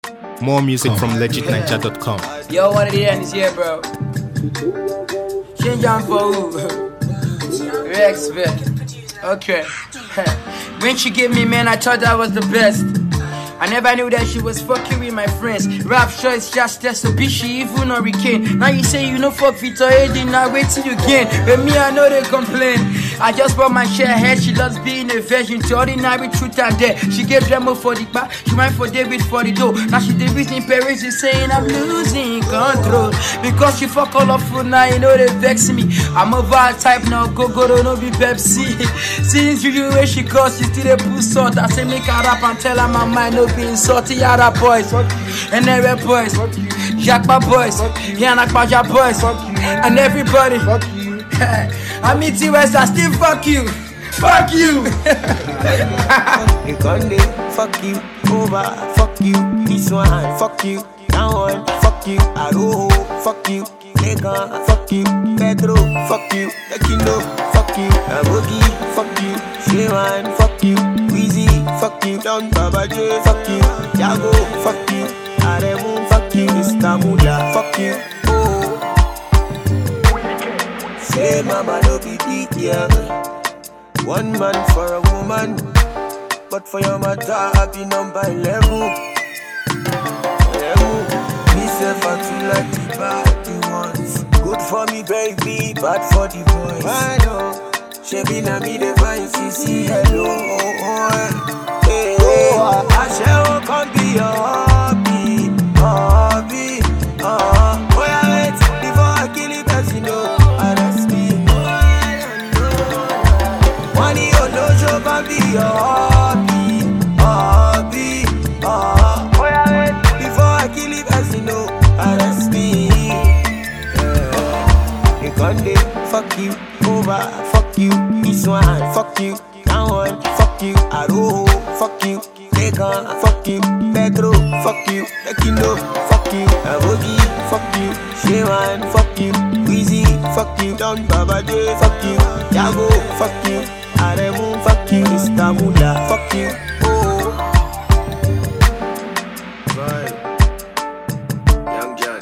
More music from legitninja.com. Yo, one of the ends here, bro. Change on for who? Rex, okay. When she gave me, man, I thought that was the best. I never knew that she was fucking with my friends. Rap sure it's just test, so be she even or Rican. Now you say you know fuck Victor Eddie, now wait till you gain. But me, I know they complain. I just bought my share head, she loves being a virgin to ordinary truth and dare. She gave Remo for the back, she went for David for the dough. Now she did in Paris, she's saying I'm losing control. Because she fuck all of food now, you know they vex me. I'm a vibe type now, go no be Pepsi. Since you where she goes, she still a pull salt. I say make her rap and tell her my mind no being salty. Other boys, and every boys, Jakba boys, Yanakbaja boys, and everybody. I'm T West, I still fuck you. Fuck you. Fuck you, over, fuck you, this one, fuck you, that one, fuck you, Aroho, fuck you, Legan, fuck you, Pedro, fuck you, Tequino, fuck you, Abogi, fuck you, Shewan, fuck you, Weezy, fuck you, Don Baba J, fuck you, Jago, fuck you, Aremu, fuck you, Mr. Mula, fuck you, oh. Say mama no be big, yeah. One man for a woman, but for your matter I be number 11. Myself I too like the bad ones. Good for me baby, bad for the boys. I know, she be na me the fine CC, hello. Hey, I shall come be your hobby, boy I wait before I kill it, as you know. Be your hobby, before I kill it, as you know, arrest me. You Conde, fuck you, over, fuck you, this one, fuck you, that one, fuck you, Aroho, fuck you, Legan, fuck you, Pedro, fuck you, Tequino, fuck you, Abogi, fuck you, Shewan, fuck you, Weezy, fuck you, Don Baba J, fuck you, Jago, fuck you, Aremu, fuck you, Mr. Mula, fuck you, oh. Right. Young John.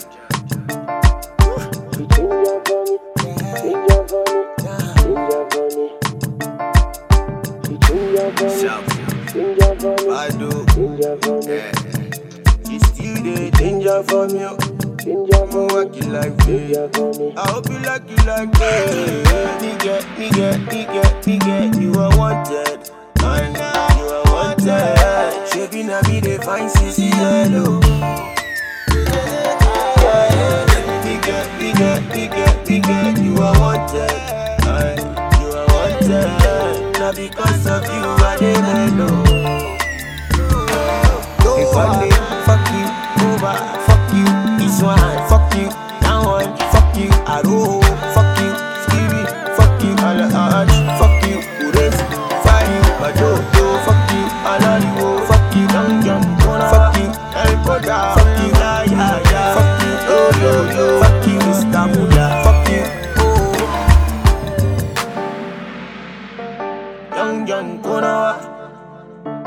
Shout. Badu. Yeah. You still the danger from you. I'm working like me. I hope you like it like me. Nigga, you are wanted. You are wanted. Shaping a me the fine CC hello. Nigga, you are wanted. You are wanted. Now because of you I didn't know. If one day, fuck you, over, fuck you, this one, fuck you, that one, fuck you, Aroho, fuck you, Stevie, fuck you, Alaj, fuck you, Ures, fire you, Bado, fuck you, Alaliwo, fuck you, Dangan, fuck you, El Poda, fuck you, fuck you, yo, fuck you, Mr. Mula, fuck you, oh. Dangan, Konawa.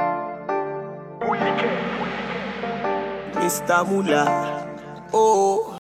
Mr. Mula, oh.